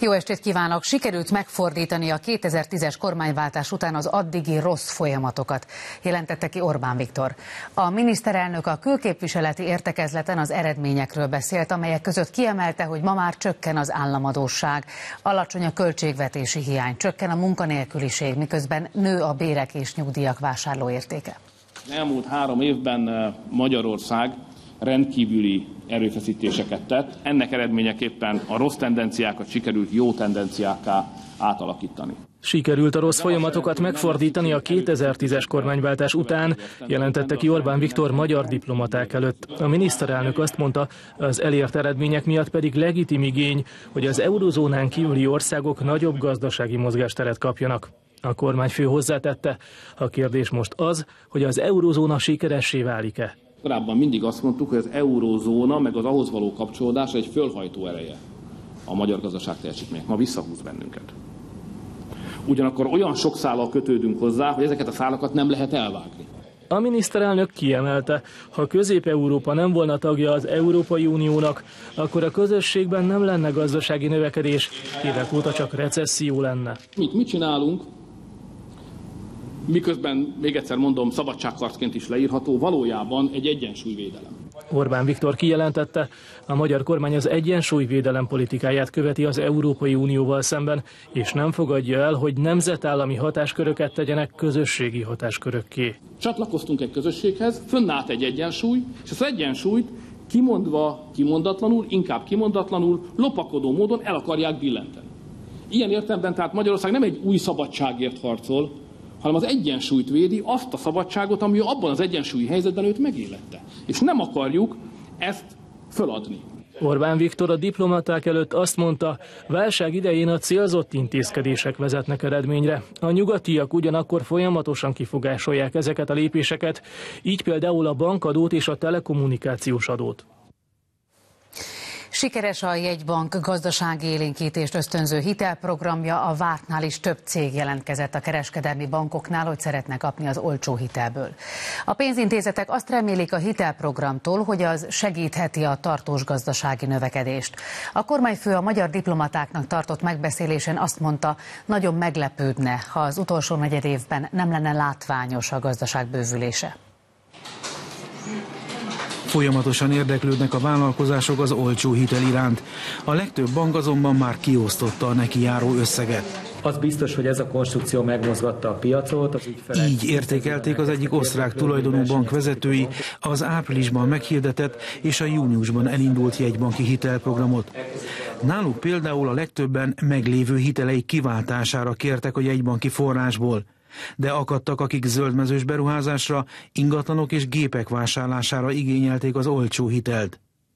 Jó estét kívánok! Sikerült megfordítani a 2010-es kormányváltás után az addigi rossz folyamatokat, jelentette ki Orbán Viktor. A miniszterelnök a külképviseleti értekezleten az eredményekről beszélt, amelyek között kiemelte, hogy ma már csökken az államadósság, alacsony a költségvetési hiány, csökken a munkanélküliség, miközben nő a bérek és nyugdíjak vásárlóértéke. Az elmúlt 3 évben Magyarország rendkívüli erőfeszítéseket tett. Ennek eredményeképpen a rossz tendenciákat sikerült jó tendenciákká átalakítani. Sikerült a rossz folyamatokat megfordítani a 2010-es kormányváltás után, jelentette ki Orbán Viktor magyar diplomaták előtt. A miniszterelnök azt mondta, az elért eredmények miatt pedig legitim igény, hogy az eurozónán kívüli országok nagyobb gazdasági mozgásteret kapjanak. A kormányfő hozzátette, a kérdés most az, hogy az eurozóna sikeressé válik-e. Korábban mindig azt mondtuk, hogy az eurózóna meg az ahhoz való kapcsolódás egy fölhajtó ereje a magyar gazdaság teljesítmények. Ma visszahúz bennünket. Ugyanakkor olyan sok szállal kötődünk hozzá, hogy ezeket a szálakat nem lehet elvágni. A miniszterelnök kiemelte, ha Közép-Európa nem volna tagja az Európai Uniónak, akkor a közösségben nem lenne gazdasági növekedés, évek óta csak recesszió lenne. Mit csinálunk? Miközben, még egyszer mondom, szabadságharcként is leírható, valójában egy egyensúlyvédelem. Orbán Viktor kijelentette, a magyar kormány az egyensúlyvédelem politikáját követi az Európai Unióval szemben, és nem fogadja el, hogy nemzetállami hatásköröket tegyenek közösségi hatáskörökké. Csatlakoztunk egy közösséghez, fönnállt egy egyensúly, és az egyensúlyt kimondva, kimondatlanul, inkább kimondatlanul, lopakodó módon el akarják billenteni. Ilyen értelemben tehát Magyarország nem egy új szabadságért harcol, hanem az egyensúlyt védi, azt a szabadságot, ami abban az egyensúlyi helyzetben őt megélette. És nem akarjuk ezt föladni. Orbán Viktor a diplomaták előtt azt mondta, válság idején a célzott intézkedések vezetnek eredményre. A nyugatiak ugyanakkor folyamatosan kifogásolják ezeket a lépéseket, így például a bankadót és a telekommunikációs adót. Sikeres a jegybank gazdaságélénkítést ösztönző hitelprogramja, a vártnál is több cég jelentkezett a kereskedelmi bankoknál, hogy szeretne kapni az olcsó hitelből. A pénzintézetek azt remélik a hitelprogramtól, hogy az segítheti a tartós gazdasági növekedést. A kormányfő a magyar diplomatáknak tartott megbeszélésen azt mondta, nagyon meglepődne, ha az utolsó negyedévben nem lenne látványos a gazdaság bővülése. Folyamatosan érdeklődnek a vállalkozások az olcsó hitel iránt. A legtöbb bank azonban már kiosztotta a neki járó összeget. Az biztos, hogy ez a konstrukció megmozgatta a piacot. Az ügyfelek... Így értékelték az egyik osztrák tulajdonú bank vezetői az áprilisban meghirdetett és a júniusban elindult jegybanki hitelprogramot. Náluk például a legtöbben meglévő hiteleik kiváltására kértek a jegybanki forrásból. De akadtak, akik zöldmezős beruházásra, ingatlanok és gépek vásárlására igényelték az olcsó hitelt.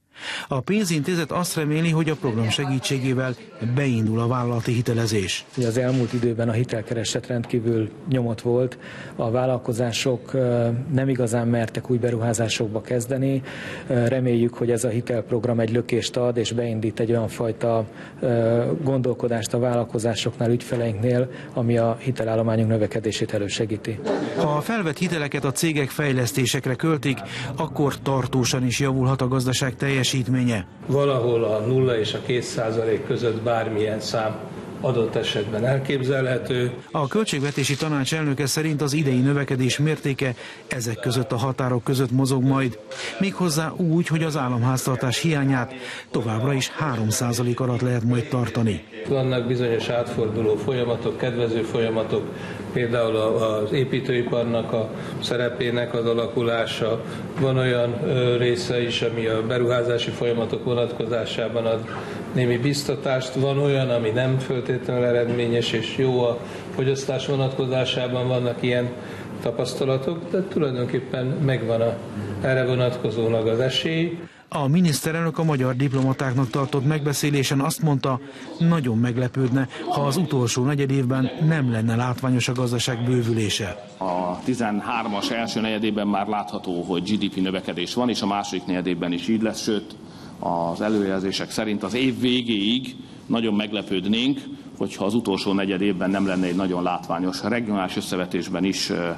A pénzintézet azt reméli, hogy a program segítségével beindul a vállalati hitelezés. Az elmúlt időben a hitelkereslet rendkívül nyomott volt, a vállalkozások nem igazán mertek új beruházásokba kezdeni. Reméljük, hogy ez a hitelprogram egy lökést ad, és beindít egy olyan fajta gondolkodást a vállalkozásoknál, ügyfeleinknél, ami a hitelállományunk növekedését elősegíti. Ha a felvett hiteleket a cégek fejlesztésekre költik, akkor tartósan is javulhat a gazdaság teljesítménye. Valahol a 0 és a 2% között bármilyen szám adott esetben elképzelhető. A Költségvetési Tanács elnöke szerint az idei növekedés mértéke ezek között a határok között mozog majd. Méghozzá úgy, hogy az államháztartás hiányát továbbra is 3% alatt lehet majd tartani. Vannak bizonyos átforduló folyamatok, kedvező folyamatok, például az építőiparnak a szerepének az alakulása. Van olyan része is, ami a beruházási folyamatok vonatkozásában ad némi biztatást. Van olyan, ami nem feltétlenül eredményes és jó a fogyasztás vonatkozásában, vannak ilyen tapasztalatok, de tulajdonképpen megvan erre vonatkozólag az esély. A miniszterelnök a magyar diplomatáknak tartott megbeszélésen azt mondta, nagyon meglepődne, ha az utolsó negyedévben nem lenne látványos a gazdaság bővülése. A 13-as első negyedében már látható, hogy GDP növekedés van, és a második negyedében is így lesz, sőt az előjelzések szerint az év végéig nagyon meglepődnénk, hogyha az utolsó negyedévben nem lenne egy nagyon látványos, regionális összevetésben is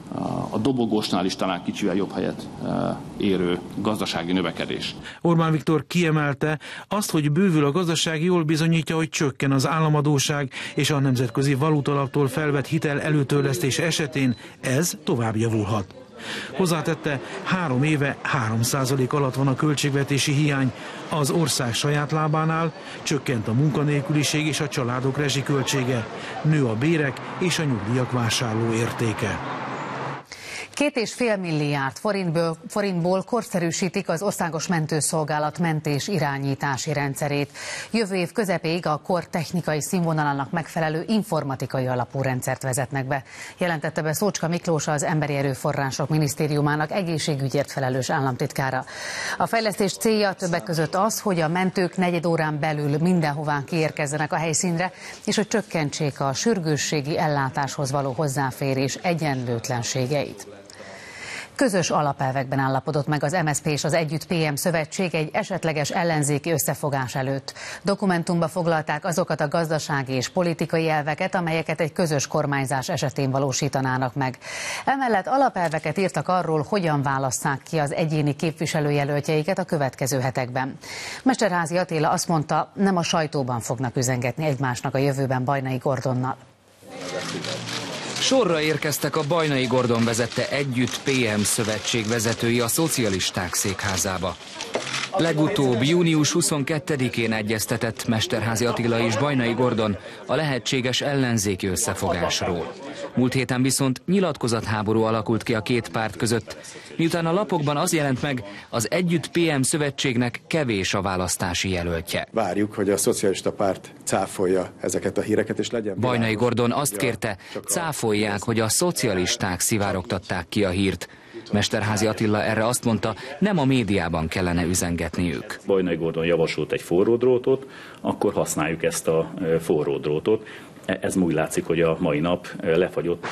a dobogósnál is talán kicsivel jobb helyet érő gazdasági növekedés. Orbán Viktor kiemelte azt, hogy bővül a gazdaság, jól bizonyítja, hogy csökken az államadósság, és a Nemzetközi Valutalaptól felvett hitel előtörlesztés esetén ez tovább javulhat. Hozzátette, 3 éve 3% alatt van a költségvetési hiány, az ország saját lábánál, csökkent a munkanélküliség és a családok rezsiköltsége, nő a bérek és a nyugdíjak vásárló értéke. 2,5 milliárd forintból korszerűsítik az Országos Mentőszolgálat mentés irányítási rendszerét. Jövő év közepéig a kor technikai színvonalának megfelelő informatikai alapú rendszert vezetnek be, jelentette be Szócska Miklós, az Emberi Erőforrások Minisztériumának egészségügyért felelős államtitkára. A fejlesztés célja többek között az, hogy a mentők negyed órán belül mindenhová kiérkezzenek a helyszínre, és hogy csökkentsék a sürgősségi ellátáshoz való hozzáférés egyenlőtlenségeit. Közös alapelvekben állapodott meg az MSZP és az Együtt PM szövetség egy esetleges ellenzéki összefogás előtt. Dokumentumba foglalták azokat a gazdasági és politikai elveket, amelyeket egy közös kormányzás esetén valósítanának meg. Emellett alapelveket írtak arról, hogyan válasszák ki az egyéni képviselőjelöltjeiket a következő hetekben. Mesterházy Attila azt mondta, nem a sajtóban fognak üzengetni egymásnak a jövőben Bajnai Gordonnal. Sorra érkeztek a Bajnai Gordon vezette Együtt PM szövetség vezetői a szocialisták székházába. Legutóbb június 22-én egyeztetett Mesterházy Attila és Bajnai Gordon a lehetséges ellenzéki összefogásról. Múlt héten viszont nyilatkozatháború alakult ki a két párt között, miután a lapokban az jelent meg, az Együtt PM szövetségnek kevés a választási jelöltje. Várjuk, hogy a szocialista párt cáfolja ezeket a híreket, és legyen. Bajnai Gordon azt kérte, cáfolják, hogy a szocialisták szivárogtatták ki a hírt. Mesterházy Attila erre azt mondta, nem a médiában kellene üzengetniük. Bajnai Gordon javasolt egy forró drótot, akkor használjuk ezt a forró drótot. Ez úgy látszik, hogy a mai nap lefagyott.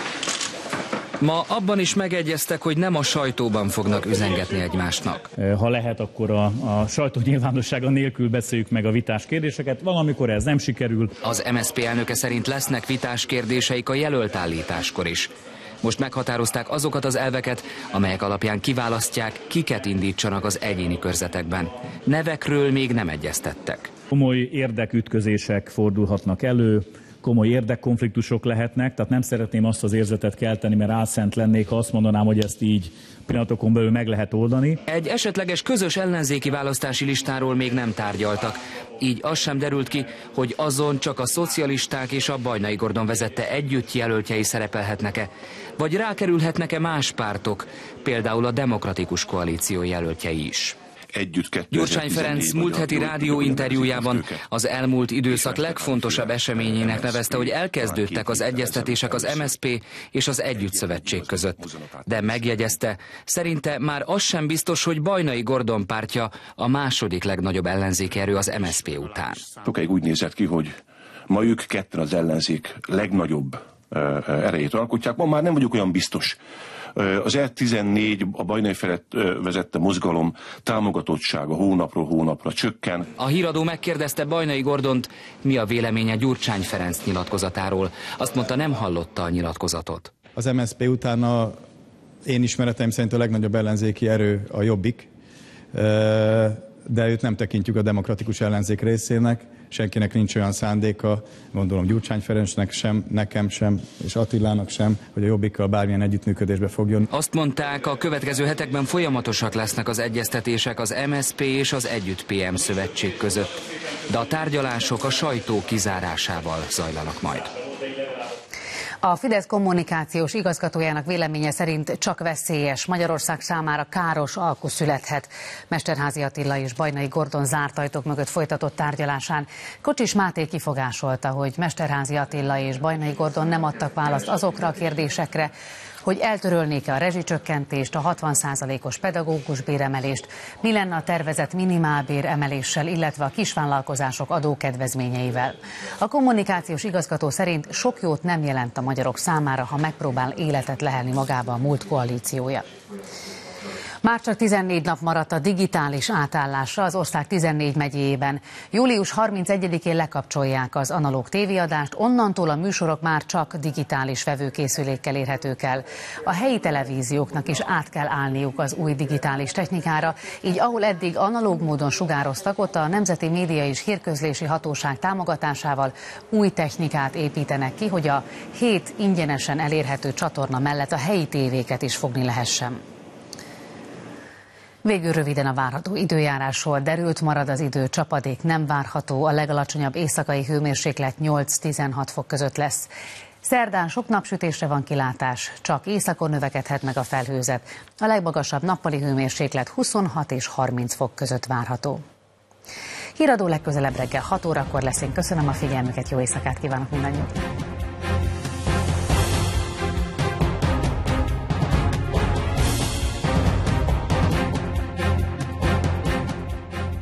Ma abban is megegyeztek, hogy nem a sajtóban fognak üzengetni egymásnak. Ha lehet, akkor a sajtó nyilvánossága nélkül beszéljük meg a vitás kérdéseket. Valamikor ez nem sikerül. Az MSZP elnöke szerint lesznek vitás kérdéseik a jelöltállításkor is. Most meghatározták azokat az elveket, amelyek alapján kiválasztják, kiket indítsanak az egyéni körzetekben. Nevekről még nem egyeztettek. Komoly érdekütközések fordulhatnak elő, komoly érdekkonfliktusok lehetnek, tehát nem szeretném azt az érzetet kelteni, mert álszent lennék, ha azt mondanám, hogy ezt így pillanatokon belül meg lehet oldani. Egy esetleges közös ellenzéki választási listáról még nem tárgyaltak. Így az sem derült ki, hogy azon csak a szocialisták és a Bajnai Gordon vezette Együtt jelöltjei szerepelhetnek-e, vagy rákerülhetnek-e más pártok, például a Demokratikus Koalíció jelöltjei is. Gyurcsány Ferenc múlt heti rádióinterjújában az elmúlt időszak legfontosabb eseményének nevezte, hogy elkezdődtek az egyeztetések az MSZP és az Együtt szövetség között. De megjegyezte, szerinte már az sem biztos, hogy Bajnai Gordon pártja a második legnagyobb ellenzéki erő az MSZP után. Sokáig úgy nézett ki, hogy ma ők ketten az ellenzék legnagyobb erejét alkotják, ma már nem vagyok olyan biztos. Az E14, a Bajnai felett vezette mozgalom támogatottsága hónapról hónapra csökken. A híradó megkérdezte Bajnai Gordont, mi a véleménye Gyurcsány Ferenc nyilatkozatáról. Azt mondta, nem hallotta a nyilatkozatot. Az MSZP után én ismereteim szerint a legnagyobb ellenzéki erő a Jobbik, de őt nem tekintjük a demokratikus ellenzék részének. Senkinek nincs olyan szándéka, gondolom Gyurcsány Ferencnek sem, nekem sem, és Attilának sem, hogy a Jobbikkal bármilyen együttműködésbe fogjon. Azt mondták, a következő hetekben folyamatosak lesznek az egyeztetések az MSZP és az Együtt PM szövetség között. De a tárgyalások a sajtó kizárásával zajlanak majd. A Fidesz kommunikációs igazgatójának véleménye szerint csak veszélyes, Magyarország számára káros alku születhet. Mesterházy Attila és Bajnai Gordon zárt ajtók mögött folytatott tárgyalásán Kocsis Máté kifogásolta, hogy Mesterházy Attila és Bajnai Gordon nem adtak választ azokra a kérdésekre, hogy eltörölnék-e a rezsicsökkentést, a 60%-os pedagógus béremelést, mi lenne a tervezett minimálbér emeléssel, illetve a kisvállalkozások adókedvezményeivel. A kommunikációs igazgató szerint sok jót nem jelent a magyarok számára, ha megpróbál életet lehelni magába a múlt koalíciója. Már csak 14 nap maradt a digitális átállásra az ország 14 megyéjében. Július 31-én lekapcsolják az analóg tévéadást, onnantól a műsorok már csak digitális vevőkészülékkel érhetők el. A helyi televízióknak is át kell állniuk az új digitális technikára, így ahol eddig analóg módon sugároztak, ott a Nemzeti Média és Hírközlési Hatóság támogatásával új technikát építenek ki, hogy a 7 ingyenesen elérhető csatorna mellett a helyi tévéket is fogni lehessen. Végül röviden a várható időjárásról. Derült marad az idő, csapadék nem várható, a legalacsonyabb éjszakai hőmérséklet 8-16 fok között lesz. Szerdán sok napsütésre van kilátás, csak északon növekedhet meg a felhőzet. A legmagasabb nappali hőmérséklet 26 és 30 fok között várható. Híradó legközelebb reggel 6 órakor lesz. Én köszönöm a figyelmüket, jó éjszakát kívánok mindannyiuknak!